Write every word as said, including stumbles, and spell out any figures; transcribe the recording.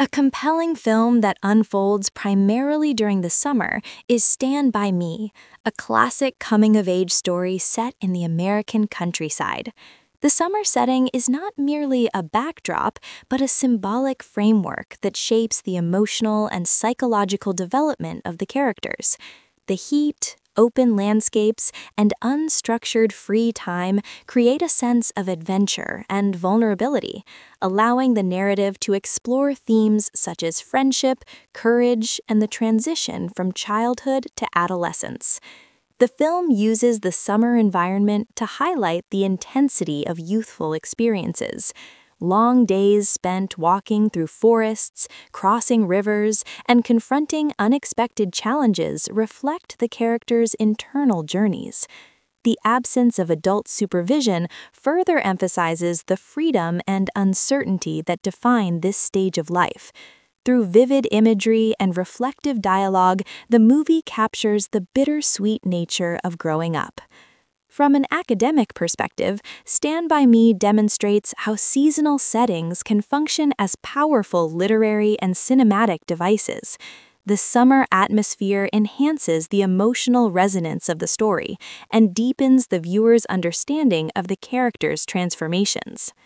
A compelling film that unfolds primarily during the summer is Stand By Me, a classic coming-of-age story set in the American countryside. The summer setting is not merely a backdrop, but a symbolic framework that shapes the emotional and psychological development of the characters. The heat, open landscapes, and unstructured free time create a sense of adventure and vulnerability, allowing the narrative to explore themes such as friendship, courage, and the transition from childhood to adolescence. The film uses the summer environment to highlight the intensity of youthful experiences. Long days spent walking through forests, crossing rivers, and confronting unexpected challenges reflect the characters' internal journeys. The absence of adult supervision further emphasizes the freedom and uncertainty that define this stage of life. Through vivid imagery and reflective dialogue, the movie captures the bittersweet nature of growing up. From an academic perspective, Stand By Me demonstrates how seasonal settings can function as powerful literary and cinematic devices. The summer atmosphere enhances the emotional resonance of the story and deepens the viewer's understanding of the characters' transformations.